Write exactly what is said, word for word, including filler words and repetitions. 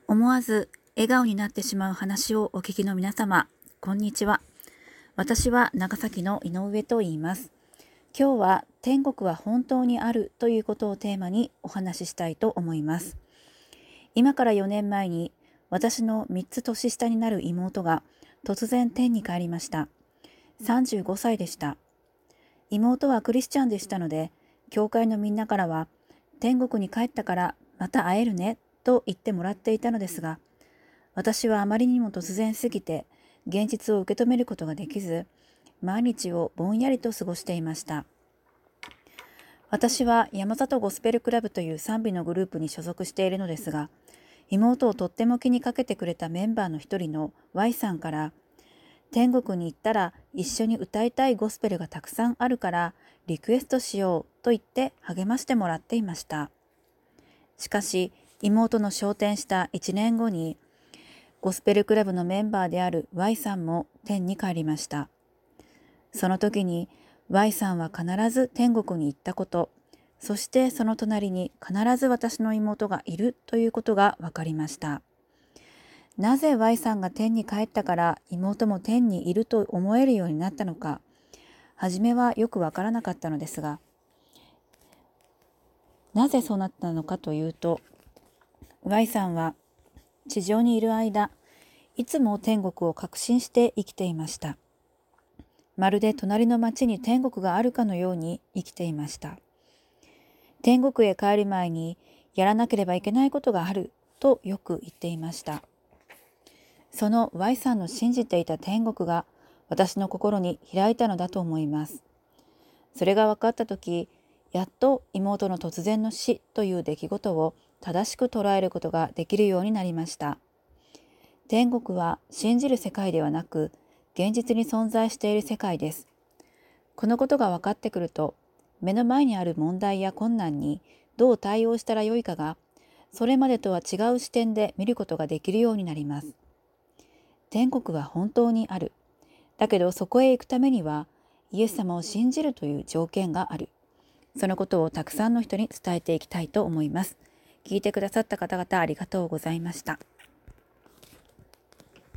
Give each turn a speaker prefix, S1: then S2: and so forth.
S1: 思わず笑顔になってしまう話をお聞きの皆様、こんにちは。私は長崎の井上と言います。今日は天国は本当にあるということをテーマにお話ししたいと思います。今からよねんまえに私のみっつ年下になる妹が突然天に帰りました。さんじゅうごさいでした。妹はクリスチャンでしたので、教会のみんなからは天国に帰ったからまた会えるねと言ってもらっていたのですが、私はあまりにも突然すぎて現実を受け止めることができず、毎日をぼんやりと過ごしていました。私は山里ゴスペルクラブという賛美のグループに所属しているのですが、妹をとっても気にかけてくれたメンバーの一人の Y さんから、天国に行ったら一緒に歌いたいゴスペルがたくさんあるからリクエストしようと言って励ましてもらっていました。しかし妹の昇天したいちねんごにゴスペルクラブのメンバーである Y さんも天に帰りました。その時に Y さんは必ず天国に行ったこと、そしてその隣に必ず私の妹がいるということが分かりました。なぜ Y さんが天に帰ったから妹も天にいると思えるようになったのか、初めはよくわからなかったのですが、なぜそうなったのかというと、Y さんは地上にいる間、いつも天国を確信して生きていました。まるで隣の町に天国があるかのように生きていました。天国へ帰る前にやらなければいけないことがあるとよく言っていました。その Y さんの信じていた天国が私の心に開いたのだと思います。それが分かったとき、やっと妹の突然の死という出来事を正しく捉えることができるようになりました。天国は信じる世界ではなく、現実に存在している世界です。このことが分かってくると、目の前にある問題や困難にどう対応したらよいかが、それまでとは違う視点で見ることができるようになります。天国は本当にある。だけどそこへ行くためには、イエス様を信じるという条件がある。そのことをたくさんの人に伝えていきたいと思います。聞いてくださった方々ありがとうございました。